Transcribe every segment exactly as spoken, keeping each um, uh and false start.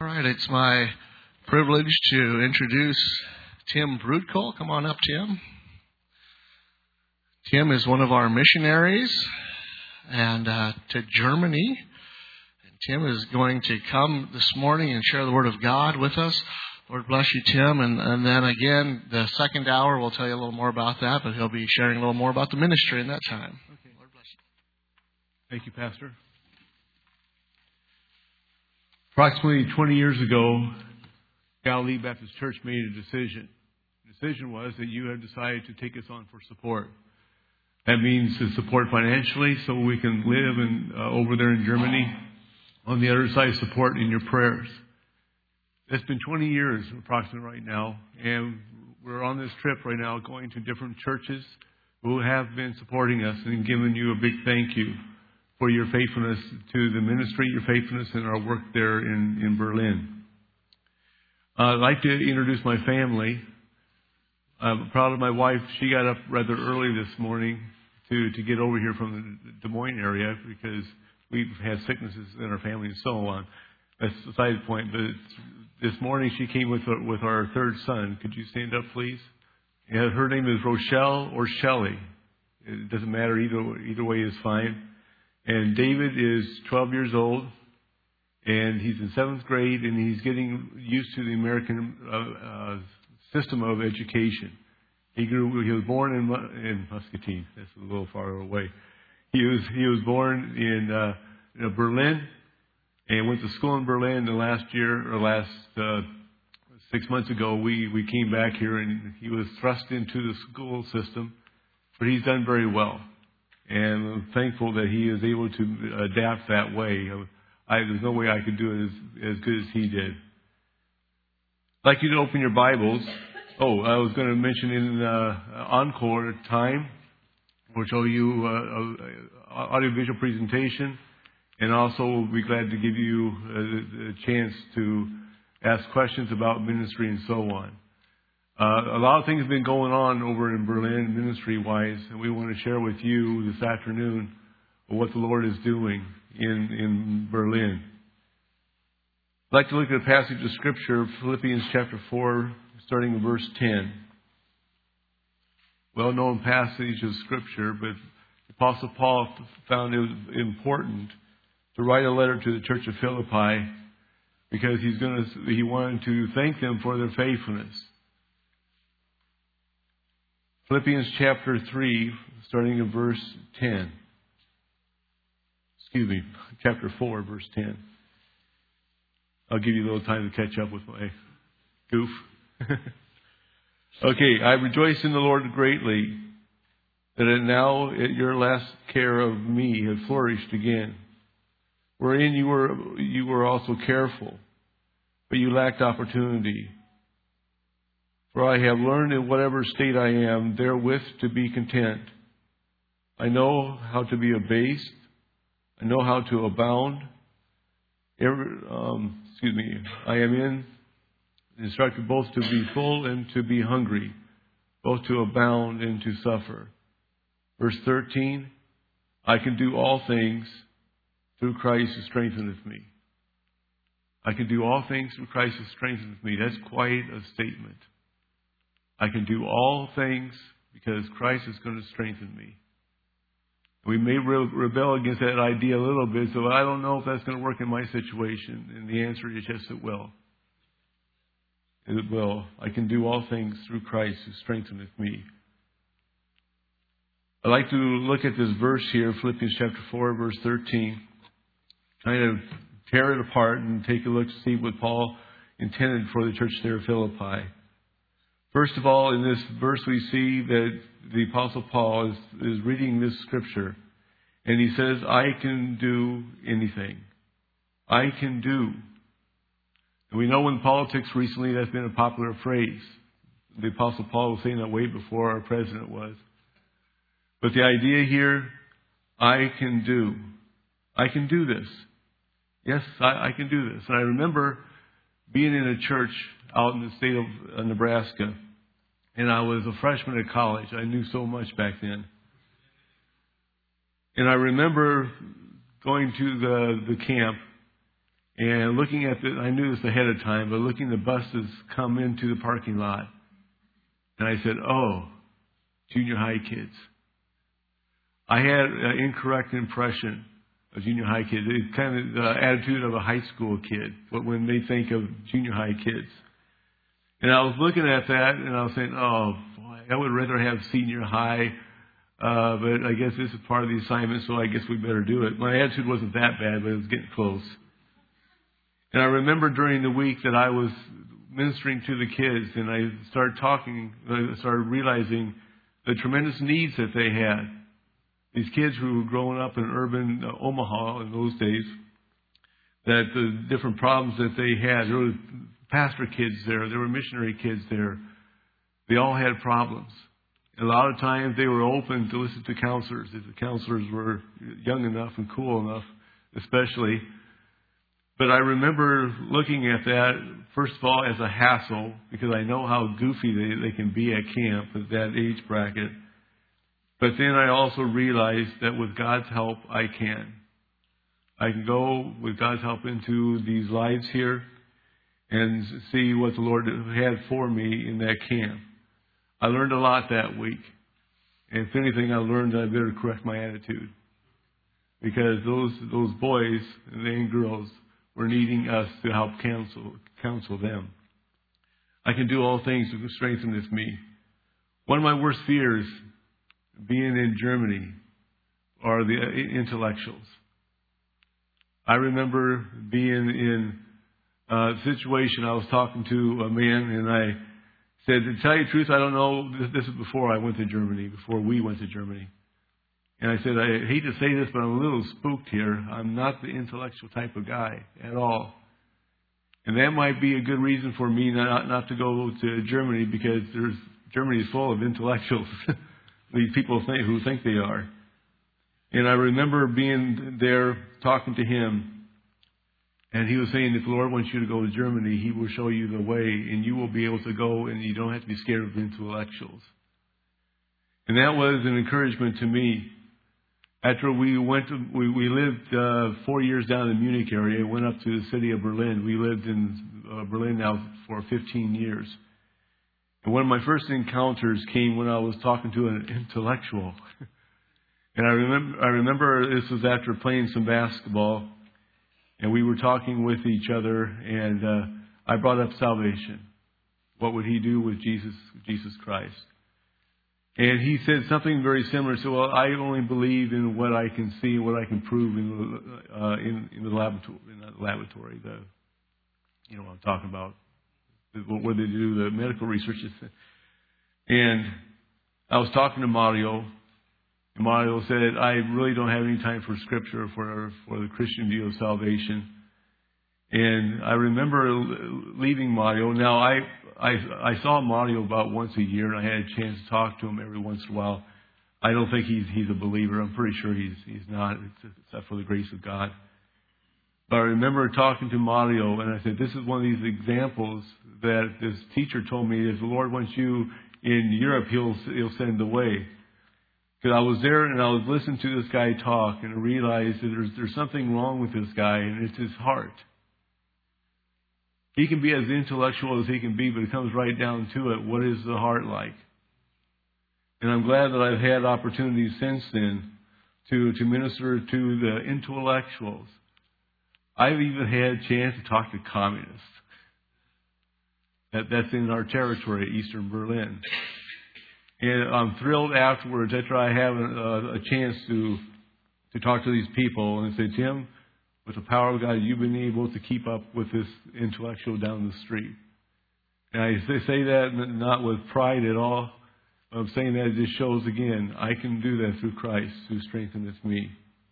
All right, it's my privilege to introduce Tim Broodkohl. Come on up, Tim. Tim is one of our missionaries and uh, to Germany. And Tim is going to come this morning and share the Word of God with us. Lord bless you, Tim. And, and then again, the second hour, we'll tell you a little more about that, but he'll be sharing a little more about the ministry in that time. Okay. Lord bless you. Thank you, Pastor. Approximately twenty years ago, Galilee Baptist Church made a decision. The decision was that you have decided to take us on for support. That means to support financially so we can live in, uh, over there in Germany. On the other side, support in your prayers. It's been twenty years approximately right now, and we're on this trip right now going to different churches who have been supporting us and giving you a big thank you for your faithfulness to the ministry, your faithfulness in our work there in, in Berlin. Uh, I'd like to introduce my family. I'm proud of my wife. She got up rather early this morning to, to get over here from the Des Moines area because we've had sicknesses in our family and so on. That's a side point. But this morning she came with our, with our third son. Could you stand up, please? Yeah, her name is Rochelle or Shelley. It doesn't matter. Either, either way is fine. And David is twelve years old, and he's in seventh grade, and he's getting used to the American uh, uh, system of education. He grew. He was born in, in Muscatine. That's a little far away. He was he was born in, uh, in Berlin, and went to school in Berlin. The last year or last uh, six months ago, we we came back here, and he was thrust into the school system, but he's done very well. And I'm thankful that he is able to adapt that way. I, there's no way I could do it as, as good as he did. I'd like you to open your Bibles. Oh, I was going to mention in uh, Encore time, we'll show you uh, a audiovisual presentation, and also we'll be glad to give you a, a chance to ask questions about ministry and so on. Uh, a lot of things have been going on over in Berlin ministry-wise, and we want to share with you this afternoon what the Lord is doing in, in Berlin. I'd like to look at a passage of Scripture, Philippians chapter four, starting in verse ten. Well-known passage of Scripture, but the Apostle Paul found it was important to write a letter to the church of Philippi because he's going to, he wanted to thank them for their faithfulness. Philippians chapter three, starting in verse ten. Excuse me, chapter four, verse ten. I'll give you a little time to catch up with my goof. Okay, I rejoice in the Lord greatly that it now at your last care of me have flourished again, wherein you were you were also careful, but you lacked opportunity. For I have learned in whatever state I am, therewith to be content. I know how to be abased. I know how to abound. Every, um, excuse me. I am in instructed both to be full and to be hungry, both to abound and to suffer. Verse thirteen. I can do all things through Christ who strengtheneth me. I can do all things through Christ who strengtheneth me. That's quite a statement. I can do all things because Christ is going to strengthen me. We may re- rebel against that idea a little bit, so I don't know if that's going to work in my situation. And the answer is yes, it will. It will. I can do all things through Christ who strengtheneth me. I'd like to look at this verse here, Philippians chapter four, verse thirteen. Kind of tear it apart and take a look to see what Paul intended for the church there at Philippi. First of all, in this verse we see that the Apostle Paul is, is reading this scripture. And he says, I can do anything. I can do. And we know in politics recently that's been a popular phrase. The Apostle Paul was saying that way before our president was. But the idea here, I can do. I can do this. Yes, I, I can do this. And I remember being in a church out in the state of Nebraska. And I was a freshman at college. I knew so much back then. And I remember going to the, the camp And looking at the, I knew this ahead of time, but looking at the buses come into the parking lot. And I said, oh, junior high kids. I had an incorrect impression of junior high kids. It's kind of the attitude of a high school kid when they think of junior high kids. And I was looking at that and I was saying, oh, boy, I would rather have senior high. Uh, but I guess this is part of the assignment, so I guess we better do it. My attitude wasn't that bad, but it was getting close. And I remember during the week that I was ministering to the kids, and I started talking, I started realizing the tremendous needs that they had. These kids who were growing up in urban uh, Omaha in those days, that the different problems that they had. There were pastor kids there, there were missionary kids there. They all had problems. A lot of times they were open to listen to counselors, if the counselors were young enough and cool enough, especially. But I remember looking at that, first of all, as a hassle, because I know how goofy they, they can be at camp at that age bracket. But then I also realized that with God's help, I can. I can go with God's help into these lives here and see what the Lord had for me in that camp. I learned a lot that week. And if anything, I learned that I better correct my attitude. Because those those boys and girls were needing us to help counsel, counsel them. I can do all things to strengthen this me. One of my worst fears, being in Germany, are the intellectuals. I remember being in a situation, I was talking to a man, and I said, to tell you the truth, I don't know, this is before I went to Germany, before we went to Germany. And I said, I hate to say this, but I'm a little spooked here. I'm not the intellectual type of guy at all. And that might be a good reason for me not, not to go to Germany, because there's Germany is full of intellectuals, these people think, who think they are. And I remember being there talking to him, and he was saying, if the Lord wants you to go to Germany, He will show you the way, and you will be able to go, and you don't have to be scared of intellectuals. And that was an encouragement to me. After we went to, we, we lived uh, four years down in the Munich area, went up to the city of Berlin. We lived in uh, Berlin now for fifteen years. And one of my first encounters came when I was talking to an intellectual. And I remember, I remember this was after playing some basketball, and we were talking with each other, and uh, I brought up salvation. What would he do with Jesus, Jesus Christ? And he said something very similar. So, well, I only believe in what I can see, what I can prove in the, uh, in, in the laboratory. In the laboratory, the you know what I'm talking about, where they do the medical research. And I was talking to Mario. And Mario said, I really don't have any time for Scripture for for the Christian view of salvation. And I remember leaving Mario. Now, I, I I saw Mario about once a year, and I had a chance to talk to him every once in a while. I don't think he's he's a believer. I'm pretty sure he's he's not, except for the grace of God. But I remember talking to Mario, and I said, this is one of these examples that this teacher told me, if the Lord wants you in Europe, He'll He'll send the way. Because I was there and I was listening to this guy talk, and I realized that there's there's something wrong with this guy, and it's his heart. He can be as intellectual as he can be, but it comes right down to it. What is the heart like? And I'm glad that I've had opportunities since then to, to minister to the intellectuals. I've even had a chance to talk to communists. That, that's in our territory, Eastern Berlin. And I'm thrilled afterwards, after I have a, a chance to to talk to these people and say, Tim, with the power of God, you've been able to keep up with this intellectual down the street. And I say that not with pride at all. I'm saying that it just shows again, I can do that through Christ who strengthens me.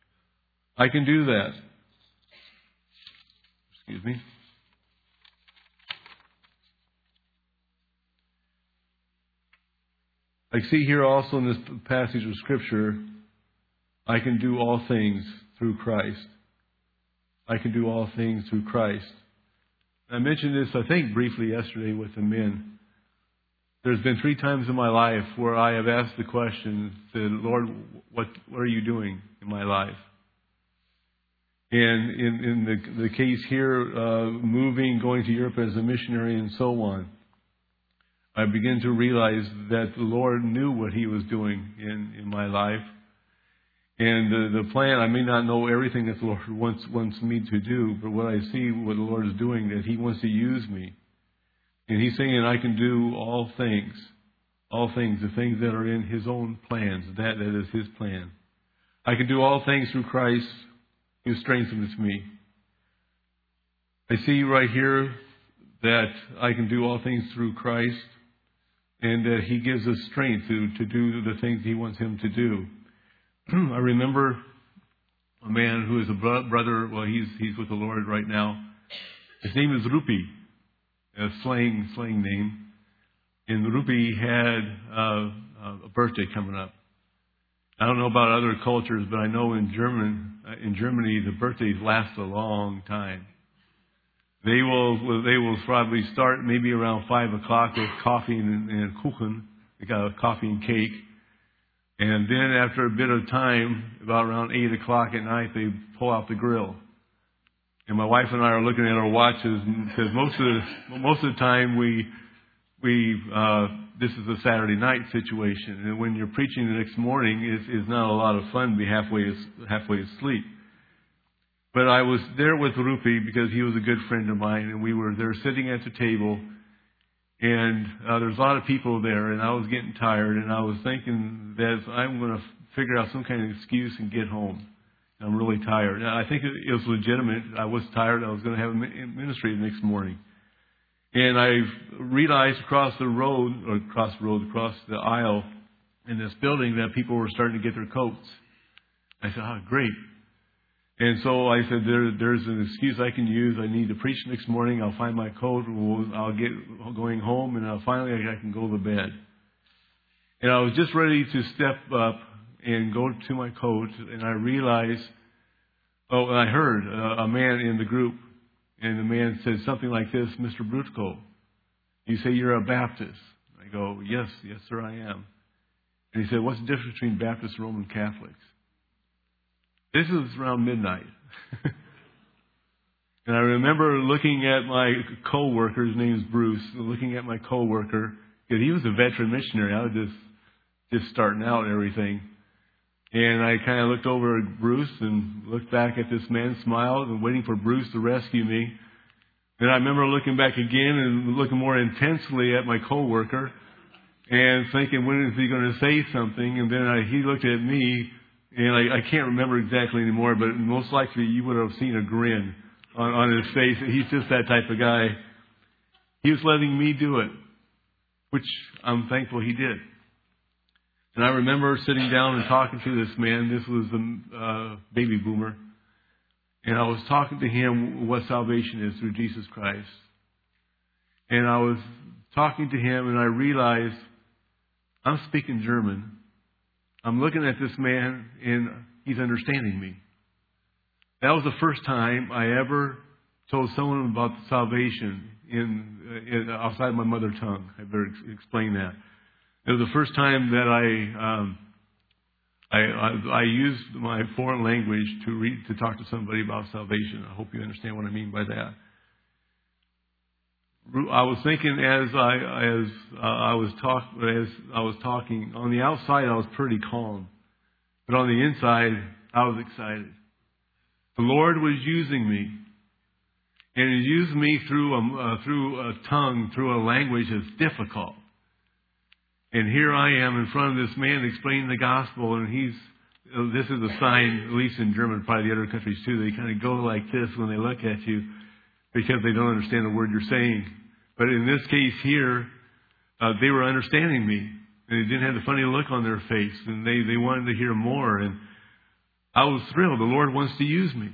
I can do that. Excuse me. I see here also in this passage of Scripture, I can do all things through Christ. I can do all things through Christ. I mentioned this, I think, briefly yesterday with the men. There's been three times in my life where I have asked the question, said, Lord, what, what are you doing in my life? And in, in the, the case here, uh, moving, going to Europe as a missionary and so on, I begin to realize that the Lord knew what He was doing in, in my life. And the, the plan, I may not know everything that the Lord wants, wants me to do, but what I see, what the Lord is doing, that He wants to use me. And He's saying I can do all things, all things, the things that are in His own plans. That, that is His plan. I can do all things through Christ who strengthens me. I see right here that I can do all things through Christ, and that He gives us strength to, to do the things He wants Him to do. I remember a man who is a bro- brother, well, he's he's with the Lord right now. His name is Rupi, a slang, slang name. And Rupi had uh, a birthday coming up. I don't know about other cultures, but I know in German, in Germany, the birthdays last a long time. They will they will probably start maybe around five o'clock with coffee and, and kuchen. They got a coffee and cake. And then after a bit of time, about around eight o'clock at night, they pull out the grill. And my wife and I are looking at our watches because most of the, most of the time we we uh, this is a Saturday night situation, and when you're preaching the next morning, is is not a lot of fun to be halfway halfway asleep. But I was there with Rupi because he was a good friend of mine, and we were there sitting at the table. And uh, there's a lot of people there, and I was getting tired, and I was thinking that I'm going to figure out some kind of excuse and get home. I'm really tired. Now, I think it was legitimate. I was tired. I was going to have a ministry the next morning. And I realized across the road, or across the road, across the aisle in this building that people were starting to get their coats. I said, oh, great. And so I said, there, there's an excuse I can use. I need to preach next morning. I'll find my coat. We'll, I'll get going home, and I'll finally I can go to bed. And I was just ready to step up and go to my coat, and I realized, oh, and I heard a, a man in the group, and the man said something like this, Mister Brutko, you say you're a Baptist. I go, yes, yes, sir, I am. And he said, what's the difference between Baptists and Roman Catholics? This is around midnight. And I remember looking at my co-worker, his name is Bruce, looking at my co-worker, because he was a veteran missionary. I was just, just starting out and everything. And I kind of looked over at Bruce and looked back at this man, smiled, and waiting for Bruce to rescue me. Then I remember looking back again and looking more intensely at my co-worker and thinking, when is he going to say something? And then I, he looked at me. And I, I can't remember exactly anymore, but most likely you would have seen a grin on, on his face. He's just that type of guy. He was letting me do it, which I'm thankful he did. And I remember sitting down and talking to this man. This was the uh, baby boomer. And I was talking to him what salvation is through Jesus Christ. And I was talking to him, and I realized I'm speaking German. I'm looking at this man, and he's understanding me. That was the first time I ever told someone about salvation in, in outside my mother tongue. I better ex- explain that. It was the first time that I um, I, I, I used my foreign language to read to talk to somebody about salvation. I hope you understand what I mean by that. I was thinking as I as uh, I was talk as I was talking on the outside I was pretty calm, but on the inside I was excited. The Lord was using me, and He used me through a uh, through a tongue, through a language that's difficult. And here I am in front of this man explaining the gospel, and he's this is a sign, at least in German, probably the other countries too. They kind of go like this when they look at you, because they don't understand the word you're saying. But in this case here, uh, they were understanding me. And they didn't have the funny look on their face. And they, they wanted to hear more. And I was thrilled. The Lord wants to use me.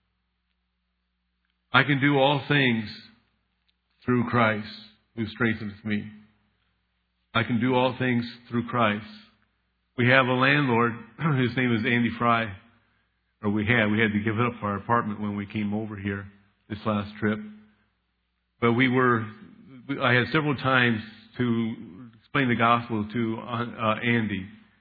I can do all things through Christ who strengthens me. I can do all things through Christ. We have a landlord. His name is Andy Fry. Or we had. We had to give up our apartment when we came over here this last trip. But we were, I had several times to explain the gospel to uh, Andy.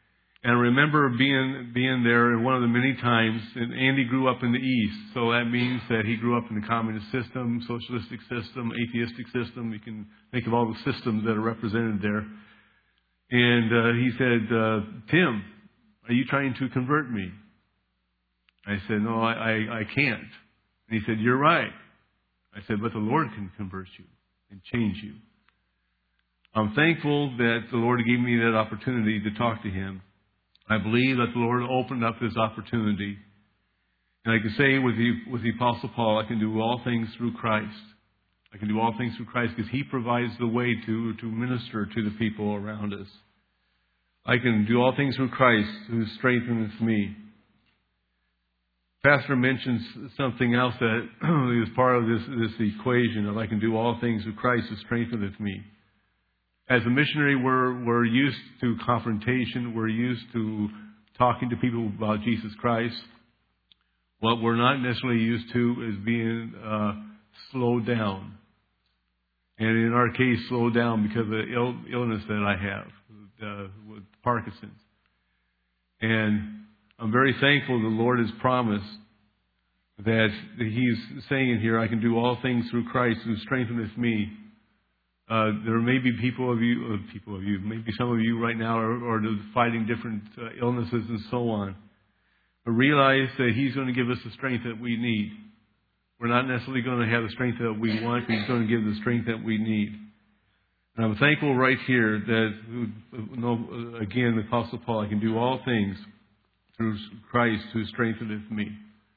And I remember being being there one of the many times, and Andy grew up in the East, so that means that he grew up in the communist system, socialistic system, atheistic system. You can think of all the systems that are represented there. And uh, he said, uh, Tim, are you trying to convert me? I said, no, I, I, I can't. And he said, you're right. I said, but the Lord can convert you and change you. I'm thankful that the Lord gave me that opportunity to talk to him. I believe that the Lord opened up this opportunity. And I can say with the, with the Apostle Paul, I can do all things through Christ. I can do all things through Christ because he provides the way to, to minister to the people around us. I can do all things through Christ who strengthens me. Pastor mentions something else that is part of this, this equation of I can do all things through Christ who strengtheneth me. As a missionary, we're, we're used to confrontation. We're used to talking to people about Jesus Christ. What we're not necessarily used to is being uh, slowed down. And in our case, slowed down because of the Ill, illness that I have uh, with Parkinson's. And I'm very thankful the Lord has promised that He's saying in here, I can do all things through Christ who strengtheneth me. Uh, there may be people of you, uh, people of you, maybe some of you right now are, are fighting different uh, illnesses and so on. But realize that He's going to give us the strength that we need. We're not necessarily going to have the strength that we want, but He's going to give the strength that we need. And I'm thankful right here that, you know, again, the Apostle Paul, I can do all things through Christ who strengtheneth me.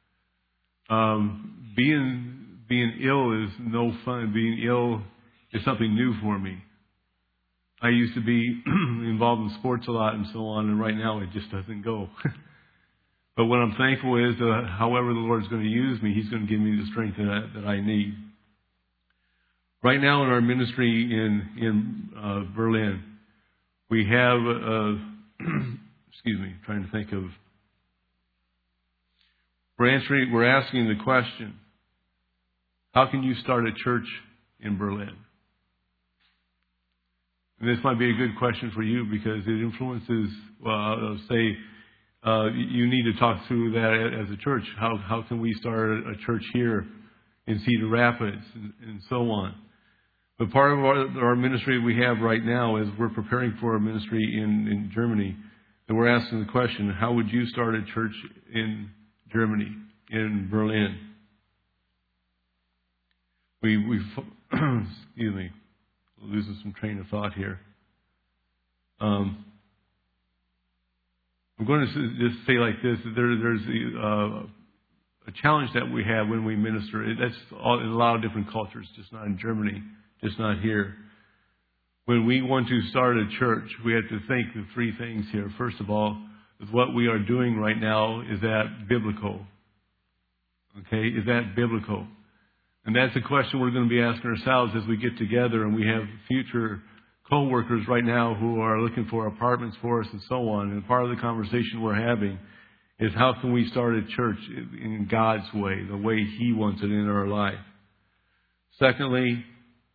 Um, being being ill is no fun. Being ill is something new for me. I used to be involved in sports a lot and so on, and right now it just doesn't go. But what I'm thankful is, uh, however the Lord's going to use me, He's going to give me the strength that, that I need. Right now in our ministry in in uh, Berlin, we have, uh, excuse me, trying to think of, we're answering, we're asking the question, how can you start a church in Berlin? And this might be a good question for you because it influences, well, I'll say, uh, you need to talk through that as a church. How how can we start a church here in Cedar Rapids and, and so on? But part of our, our ministry we have right now is we're preparing for a ministry in, in Germany. And we're asking the question, how would you start a church in Germany, in Berlin? We, we excuse me, losing some train of thought here. Um, I'm going to just say like this: there, there's a, uh, a challenge that we have when we minister. That's all, in a lot of different cultures, just not in Germany, just not here. When we want to start a church, we have to think of three things here. First of all, is what we are doing right now, is that biblical? Okay, is that biblical? And that's a question we're going to be asking ourselves as we get together and we have future co-workers right now who are looking for apartments for us and so on. And part of the conversation we're having is how can we start a church in God's way, the way He wants it in our life. Secondly,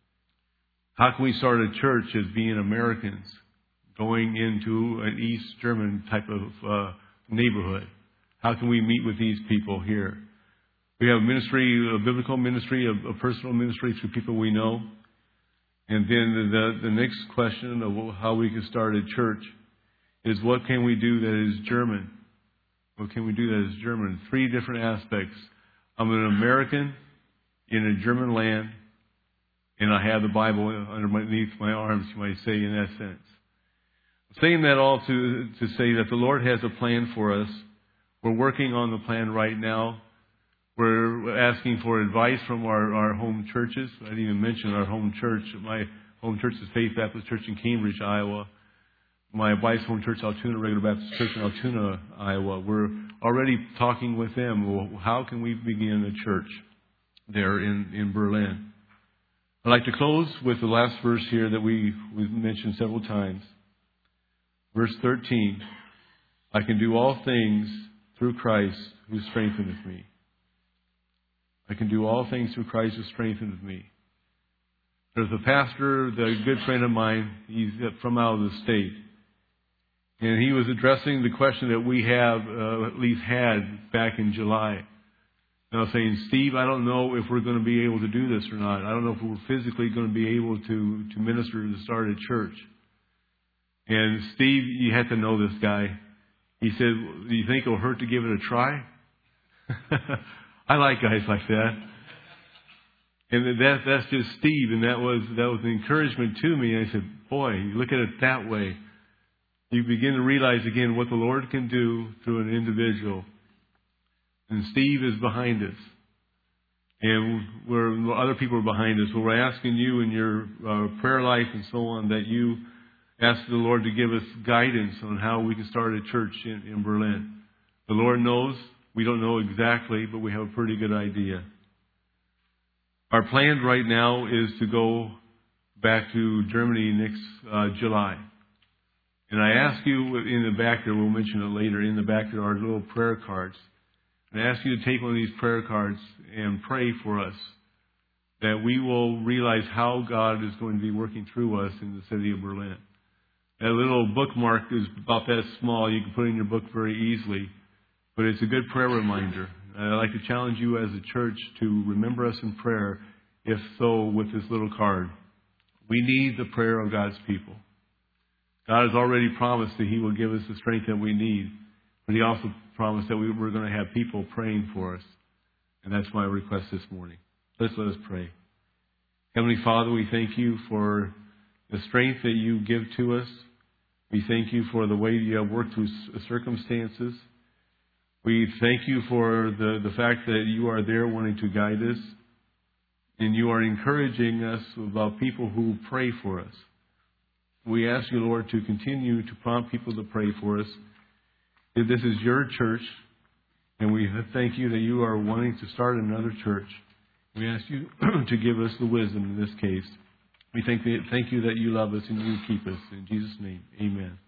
how can we start a church as being Americans going into an East German type of uh, neighborhood? How can we meet with these people here? We have ministry, a biblical ministry, a, a personal ministry through people we know. And then the, the next question of how we can start a church is what can we do that is German? What can we do that is German? Three different aspects. I'm an American in a German land, and I have the Bible underneath my arms, you might say, in that sense. I'm saying that all to, to say that the Lord has a plan for us. We're working on the plan right now. We're asking for advice from our, our home churches. I didn't even mention our home church. My home church is Faith Baptist Church in Cambridge, Iowa. My wife's home church, Altoona Regular Baptist Church in Altoona, Iowa. We're already talking with them. Well, how can we begin a church there in, in Berlin? I'd like to close with the last verse here that we, we've mentioned several times. Verse thirteen. I can do all things through Christ who strengtheneth me. I can do all things through Christ who strengthens me. There's a pastor, a good friend of mine, he's from out of the state. And he was addressing the question that we have uh, at least had back in July. And I was saying, Steve, I don't know if we're going to be able to do this or not. I don't know if we're physically going to be able to, to minister to start a church. And Steve, you had to know this guy. He said, do you think it'll hurt to give it a try? I like guys like that. And that, that's just Steve. And that was, that was an encouragement to me. And I said, boy, you look at it that way. You begin to realize again what the Lord can do through an individual. And Steve is behind us. And we're, other people are behind us. Well, we're asking you in your uh, prayer life and so on that you ask the Lord to give us guidance on how we can start a church in, in Berlin. The Lord knows. We don't know exactly, but we have a pretty good idea. Our plan right now is to go back to Germany next uh, July. And I ask you in the back there, we'll mention it later, in the back there are little prayer cards. And I ask you to take one of these prayer cards and pray for us that we will realize how God is going to be working through us in the city of Berlin. That little bookmark is about that small. You can put it in your book very easily. But it's a good prayer reminder. I'd like to challenge you as a church to remember us in prayer, if so, with this little card. We need the prayer of God's people. God has already promised that He will give us the strength that we need. But He also promised that we were going to have people praying for us. And that's my request this morning. Let's let us pray. Heavenly Father, we thank you for the strength that you give to us. We thank you for the way you have worked through circumstances. We thank you for the, the fact that you are there wanting to guide us. And you are encouraging us about people who pray for us. We ask you, Lord, to continue to prompt people to pray for us. If this is your church, and we thank you that you are wanting to start another church, we ask you to give us the wisdom in this case. We thank, thank you that you love us and you keep us. In Jesus' name, amen.